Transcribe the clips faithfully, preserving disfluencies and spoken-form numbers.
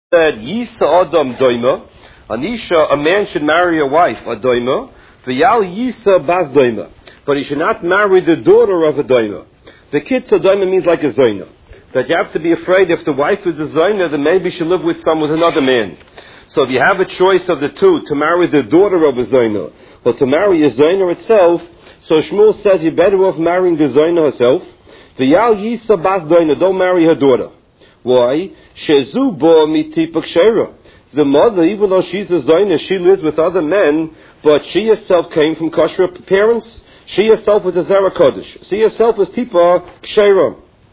said, Yisa Adam Doima, Anisha, a man should marry a wife, a Doima, V'yal Yisa Bas Doima, but he should not marry the daughter of a Doima. The Kitzah Doima means like a Zoina, that you have to be afraid if the wife is a Zoina, then maybe she live with some with another man. So if you have a choice of the two, to marry the daughter of a Zoina, or to marry a Zoina itself, so Shmuel says you're better off marrying the Zoina herself. V'yal Yisa Bas Doima, don't marry her daughter. Why? Shezu bo mitipak shera. The mother, even though she's a Zoina, she lives with other men, but she herself came from kosher parents. She herself was a Zera Kodesh. She herself was tipa kshera.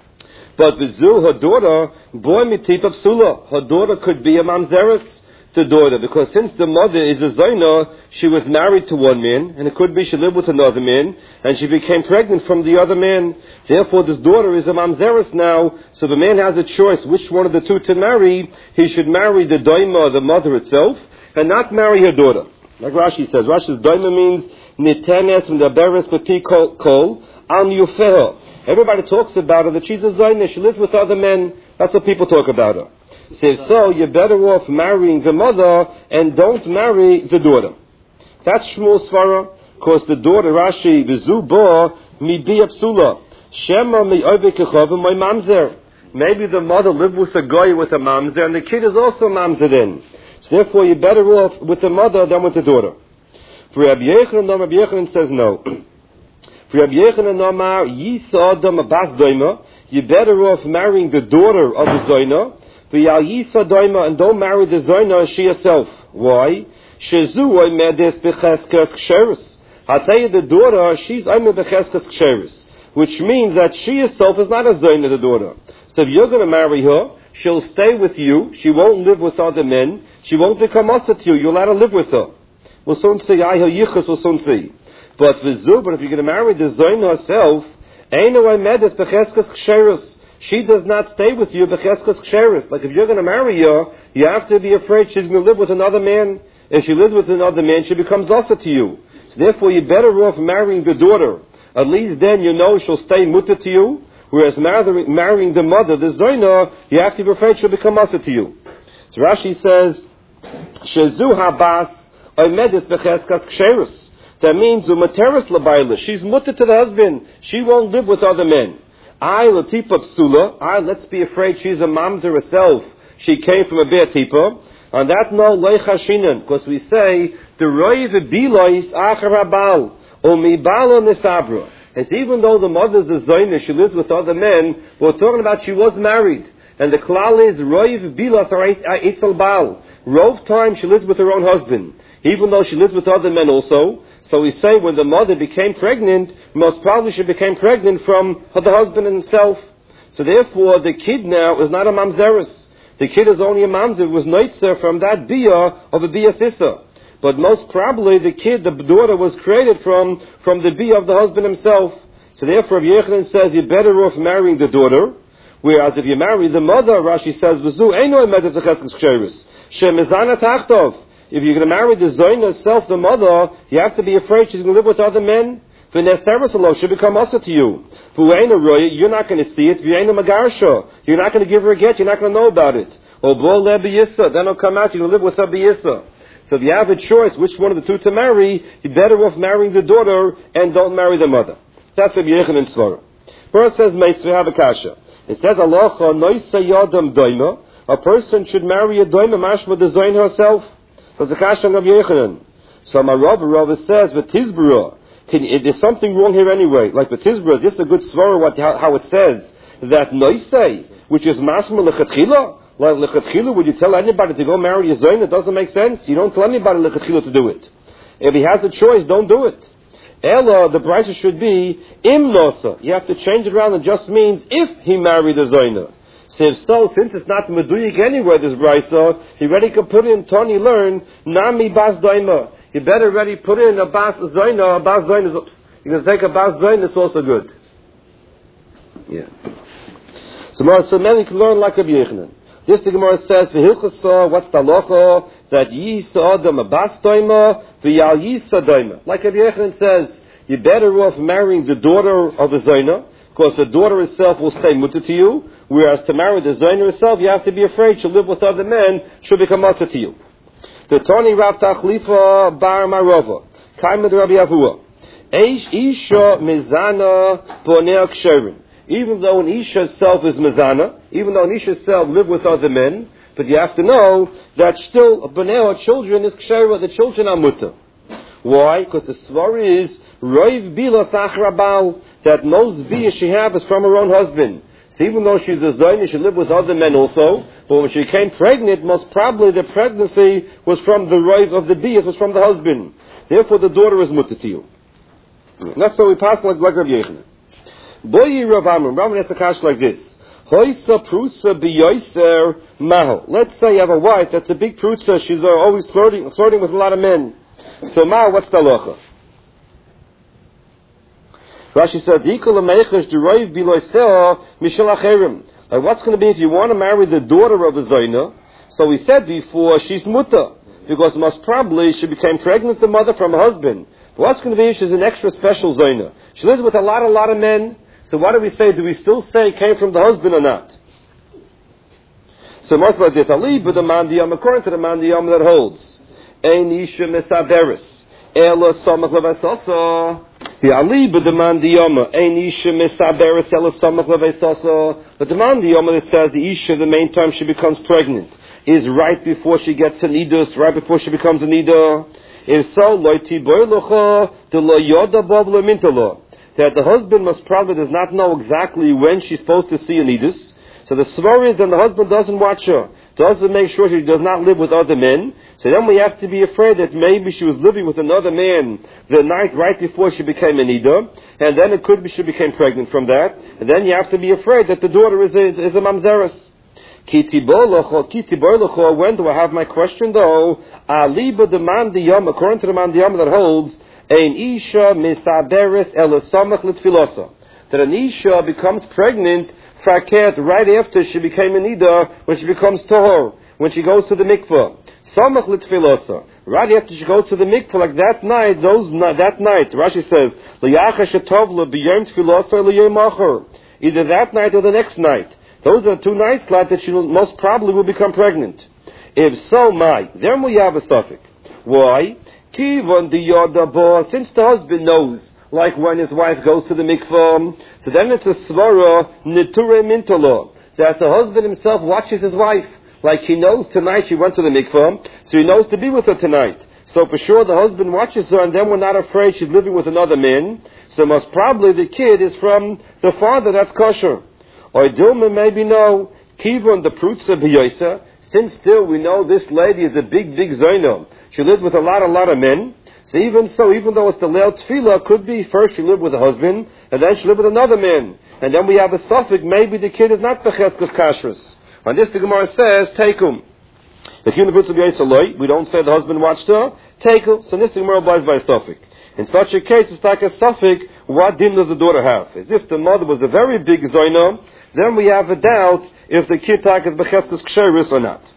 But Vizu, her daughter, boy mitipa psula. Her daughter could be a mamzeres, the daughter, because since the mother is a Zoina, she was married to one man, and it could be she lived with another man, and she became pregnant from the other man. Therefore, this daughter is a mamzeres now, so the man has a choice which one of the two to marry. He should marry the doima, the mother itself, and not marry her daughter. Like Rashi says, Rashi's doima means nitenes medaberes b'pi kol al yufeha. Everybody talks about her, that she's a Zoina, she lives with other men. That's what people talk about her. Says, so you're better off marrying the mother and don't marry the daughter. That's Shmuel's svara, because the daughter, Rashi, Vizu bo midiya psula. Shema mi ovekechav my mamzer. Maybe the mother lived with a guy with a mamzer, and the kid is also mamzer then. So therefore, you're better off with the mother than with the daughter. For Rabbi Yechanan, Rabbi Yechanan says no. For Rabbi Yechanan, Amar Yisa Adam Bas Doima, you're better off marrying the daughter of the Zoina. V'yal Yisa Doima, and don't marry the Zoina she herself. Why? Shezu oimedes becheskas ksheris. I'll tell you, the daughter, she's oimed becheskas ksheris, which means that she herself is not a Zoina, the daughter. So if you're going to marry her, she'll stay with you. She won't live with other men. She won't become asa to you. You're allowed to live with her. We'll soon see. I her yichus. We'll soon see. But v'zu, but if you're going to marry the Zoina herself, eino oimedes becheskas ksheris. She does not stay with you becheskas ksheris. Like if you're going to marry her, you have to be afraid she's going to live with another man. If she lives with another man, she becomes asa to you. So therefore, you're better off marrying the daughter. At least then you know she'll stay mutter to you. Whereas marrying, marrying the mother, the Zoina, you have to be afraid she'll become asa to you. So Rashi says, Shezu habas oimedes becheskas ksheris. That means umateres labayla. She's mutter to the husband. She won't live with other men. I latipa psula. I let's be afraid she's a mamzer herself. She came from a bear tipa. On that no leichashinan, because we say the roiv bilois achar habal umi balo nisabra. As even though the mother's a Zoina, she lives with other men, we're talking about she was married, and the klal is roiv bilos or itzel bal. Rove time she lives with her own husband, even though she lives with other men also. So we say when the mother became pregnant, most probably she became pregnant from her, the husband himself. So therefore, the kid now is not a mamzeres. The kid is only a mamzer. It was noitzer from that bia of a bia sissa. But most probably the kid, the daughter, was created from, from the bia of the husband himself. So therefore, Rabbi Yechanan says you're better off marrying the daughter. Whereas if you marry the mother, Rashi says, V'zu eino emedet zecheskas ksheris. Shemizana tachtov. If you're going to marry the Zoina herself, the mother, you have to be afraid she's going to live with other men. She'll become asa to you. You're not going to see it. You're not going to give her a get. You're not going to know about it. Then it'll come out. You're going to live with her b'yissa. So if you have a choice which one of the two to marry, you're better off marrying the daughter and don't marry the mother. That's what Yechanan's svara. First says, Meisvi have a kasha. It says, Alocha noisa yadam doima. A person should marry a doima mashma the Zoin herself. That's the kasha of Yechanan. So my Rabbi Rabbi says, V'tizbura. There's something wrong here anyway. Like V'tizbura, this is a good svara what how, how it says that noisei, which is masma lechatchila. Like lechatchila, would you tell anybody to go marry a Zoin? It doesn't make sense. You don't tell anybody lechatchila to do it. If he has a choice, don't do it. Ella, the price should be im nosa. You have to change it around. It just means if he married a Zoina. So if so, since it's not meduyik anywhere, this brisa, he already could put in Tony learn nami bas doima. You better already put in a bas zoina. A bas zoina is oops. You're going to take a bas zoina. It's also good. Yeah. So, so then you can learn like Rabbi Yechanan. This the Gemara says v'hilchasa. What's the halacha that yisa adam a bas doima v'yal yisa doima? Like Rabbi Yechanan says, you're better off marrying the daughter of the zoina. because the daughter herself will stay mutter to you, whereas to marry the Zaina herself, you have to be afraid she'll live with other men, she'll become mutter to you. The Tani Rav Tachlifa Bar Marova, Kaimad Rabbi Avua, Eish Isha Mizana Bonea Ksherin. Even though an Isha herself is Mizana, even though an Isha herself live with other men, but you have to know that still Bonea, children, is Kshera, the children are mutter. Why? Because the svar is Roiv Bila Sachrabal, that most bia she have is from her own husband. So even though she's a Zaina, she lived with other men also, but when she became pregnant, most probably the pregnancy was from the Roiv of the bia, was from the husband. Therefore the daughter is mutter to you. And that's how we pass like like Rabbi Yochanan. Boyi Rav Amram, Rav has a kash like this. Hoisa prusa biyoiser maho. Let's say you have a wife that's a big prusa, she's always flirting, flirting with a lot of men. So maho, what's the halacha? Rashi said, like what's going to be if you want to marry the daughter of a Zaina? So we said before, she's mutter, because most probably she became pregnant, the mother from her husband. But what's going to be if she's an extra special Zaina? She lives with a lot, a lot of men. So what do we say? Do we still say it came from the husband or not? So most like this, Ali, but the mandiyam, according to the mandiyam that holds, Ein isha mesaberis, ela samach levasosa. The Ali, but the mandiyam, Ein isha mesaberis, ela samach levasosa. But the mandiyam that says the isha, the main time she becomes pregnant, is right before she gets an idus, right before she becomes an ida. If so, loiti boilucha, the lo yoda bob lo mintalo. That the husband most probably does not know exactly when she's supposed to see an idus. So the svar is that the husband doesn't watch her, doesn't make sure she does not live with other men. So then we have to be afraid that maybe she was living with another man the night right before she became an ida, and then it could be she became pregnant from that. And then you have to be afraid that the daughter is a, is a mamzeres. When do I have my question though? Aliba the mandiyam, according to the mandiyam that holds, Ein isha misaberes elasamach litfilosa. That an isha becomes pregnant fraket right after she became an ida, when she becomes tahor, when she goes to the mikvah. Samach litfilosa. Right after she goes to the mikvah, like that night, those that night, Rashi says, L'yacha shetovla b'yom tfilosa l'yom achor. Either that night or the next night. Those are the two nights like that she will, most probably will become pregnant. If so, my, then we have a suffix. Why? Kivon the yodabo, since the husband knows, like when his wife goes to the mikvah, so then it's a svara neture mintalo, that the husband himself watches his wife, like he knows tonight she went to the mikvah, so he knows to be with her tonight. So for sure the husband watches her, and then we're not afraid she's living with another man. So most probably the kid is from the father that's kosher. Or Dilma maybe no, Kivon the prutza b'yosa, since still we know this lady is a big, big Zaina. She lives with a lot, a lot of men. So even so, even though it's the Leil Tefillah, could be first she lived with a husband, and then she lived with another man. And then we have a suffix, maybe the kid is not Becheskes Kashrus. On this the Gemara says, take him. If you're in the prutza b'yosa, we don't say the husband watched her, take him. So this the Gemara abides by a suffix. In such a case, it's like a suffix, what din does the daughter have? As if the mother was a very big Zaina, then we have a doubt if the kid tak is becheskes ksheris or not.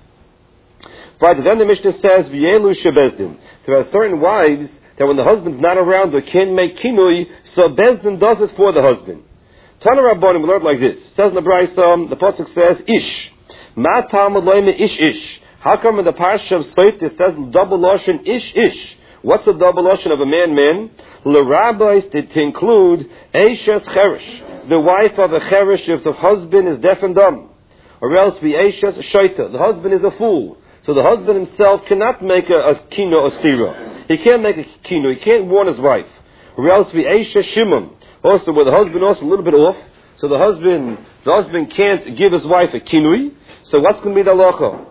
But then the Mishnah says, V'yelu shebezdin. There are certain wives that when the husband's not around or can't make kinui, so bezdin does it for the husband. Tana Rabbanim, we learned like this. It says in the Brayso, the pasuk says, Ish. Ma talmud loime ish ish. How come in the parsha of Sot it says double lashon ish ish? What's the double lashon of a man man? L'rabbis to include Eishes Cherish, the wife of a Cherish if the husband is deaf and dumb. Or else be Eishes Shaita, the husband is a fool. So the husband himself cannot make a, a kino or stira. He can't make a kino, he can't warn his wife. Or else be Eishes Shimon, also where the husband also a little bit off. So the husband, the husband can't give his wife a kinui. So what's going to be the halacha?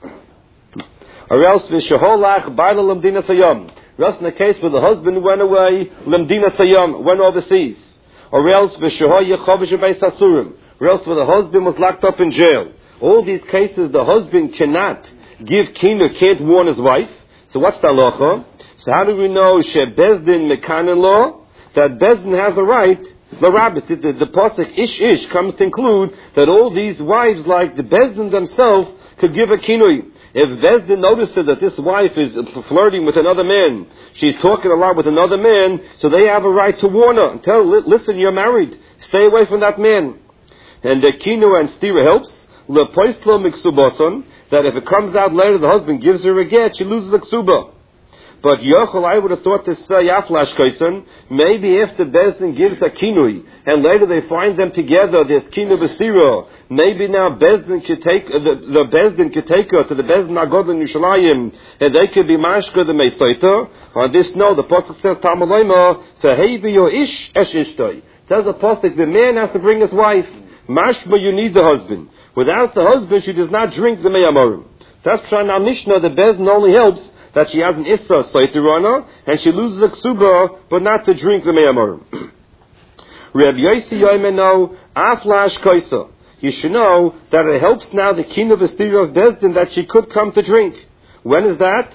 Or else be Sheholach Baila Lamdina Sayam. Just in the case where the husband went away, Lemdina Sayam, went overseas. Or else, V'shehoy Yechovish Beis Hasurim. Or else where the husband was locked up in jail. All these cases, the husband cannot give kina, can't warn his wife. So what's the halacha? So how do we know She Bezdin Mekanin law? That Bezdin has a right, the rabbis, the, the, the pasuk Ish Ish comes to include that all these wives, like the Bezdin themselves, could give a kinui. If Bezdin notices that this wife is flirting with another man, she's talking a lot with another man, so they have a right to warn her and tell her, listen, you're married. Stay away from that man. And the kinu and stira helps. Lepoislo miksubason, that if it comes out later, the husband gives her a get, she loses the ksuba. But Yochel, I would have thought this uh, Yaflash Kaisan, maybe if the Bezdin gives a kinui, and later they find them together, there's kinu b'stira, maybe now Bezdin could take, uh, the, the Bezdin could take her to the Bezdin Agod in Yerushalayim, and they could be mashka the Meisaita. On this note, the Pasuk says, Talmud Fehevi yo ish esh ishtoi. Says the Pasuk, the man has to bring his wife. Mashma, you need the husband. Without the husband, she does not drink the Meyamorim. That's Pshan al Mishnah, the Bezdin only helps that she has an Issa Saitirana, and she loses a Ksuba, but not to drink the Meyamorim. Reb Yossi Yoimeno, Aflash Kaisa. You should know that it helps now the king of the Stira of Bezdin that she could come to drink. When is that?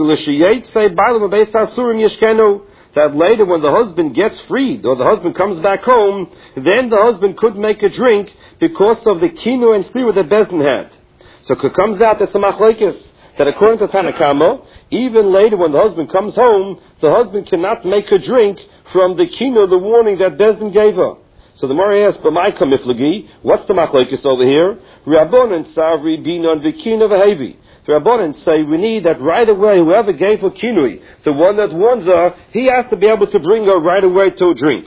That later when the husband gets freed, or the husband comes back home, then the husband could make a drink because of the kinu and stira that Bezdin had. So it comes out that Samachlekes, that according to Tanakama, even later when the husband comes home, the husband cannot make a drink from the kinu, the warning that Bezdin gave her. So the Mari asks, "B'maika miflagi, what's the machlekes over here? Rabbanan savri binon v'kinu v'hevi." The Rabbanan say we need that right away. Whoever gave her kinui, the one that warns her, he has to be able to bring her right away to a drink.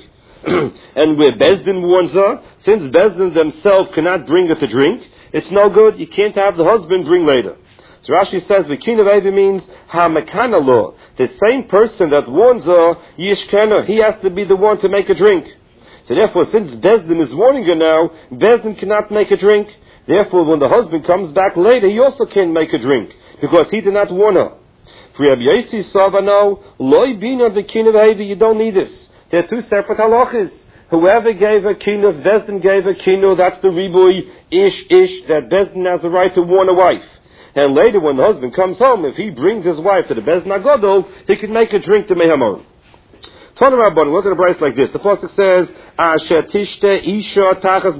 And where Bezdin warns her, since Bezdin themselves cannot bring her to drink, it's no good. You can't have the husband bring later. So Rashi says, V'kinu v'hevi means ha-mekana law. The same person that warns her, yishkena, he has to be the one to make a drink. So therefore, since Bezdin is warning her now, Bezdin cannot make a drink. Therefore, when the husband comes back later, he also can't make a drink, because he did not warn her. For Rabbi Yossi Savano, loy bina v'kinu v'hevi, you don't need this. They're two separate halachas. Whoever gave a kinu, Bezdin gave a kinu, that's the ribui, ish, ish, that Bezdin has the right to warn a wife. And later when the husband comes home, if he brings his wife to the Bezdin Agadol, he can make a drink to Mehamor. Tana Rabban, look at a price like this. The pasuk says, Asher tishte isha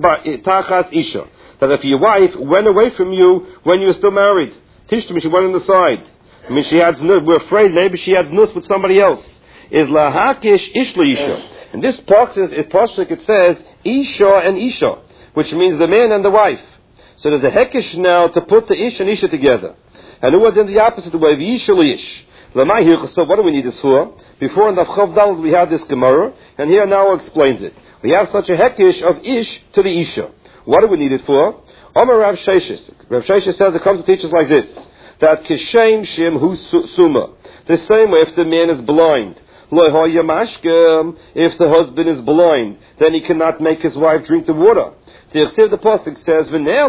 tachas isha. That if your wife went away from you when you were still married, tishte means she went on the side. I mean, she had, we're afraid maybe she had nus with somebody else. Is lahakish ishla isha. And this pasuk, it says, isha and isha, which means the man and the wife. So there's a hekish now to put the ish and isha together. And it was in the opposite way, the isha ish. So what do we need this for? Before in the Chavdal we had this Gemara, and here now explains it. We have such a hekish of ish to the isha. What do we need it for? Omar Rav Sheshes. Rav Sheshes says it comes to teach us like this: that kishem shem hu suma. The same way if the man is blind, if the husband is blind, then he cannot make his wife drink the water. The Yechsiv the pasuk says,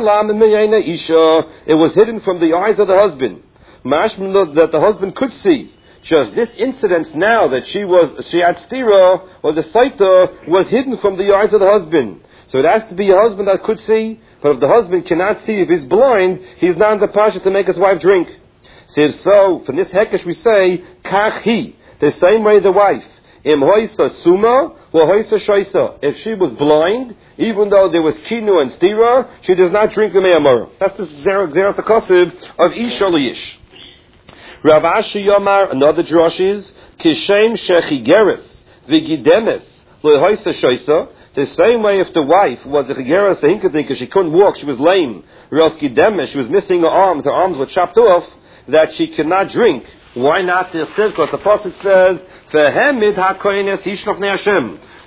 it was hidden from the eyes of the husband. Mashman that the husband could see. Just this incident now that she was she had stira or the saita was hidden from the eyes of the husband. So it has to be a husband that could see. But if the husband cannot see, if he's blind, he's not in the pasha to make his wife drink. So if so, from this hekesh we say kach hi, the same way the wife. Im hoisa suma or hoisa shoisa. If she was blind, even though there was kinu and stira, she does not drink the me'amara. That's the xeros akosiv of ish liish. Rav Ashi Yomar, another drush is, Kishem shechigeres v'gidemes lehoisa shoisa. The same way if the wife was a chigeres because she couldn't walk, she was lame, or else gidemes, she was missing her arms, her arms were chopped off, that she could not drink. Why not? Because the pasuk says, "Vehemid hakohenes yishlof ne Hashem."